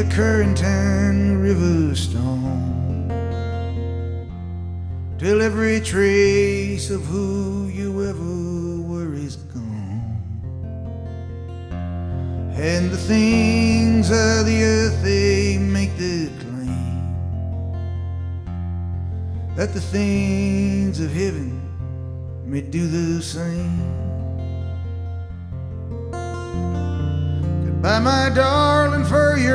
the current and river stone, till every trace of who you ever were is gone, and the things of the earth, they make the claim that the things of heaven may do the same. Goodbye, my darling, for your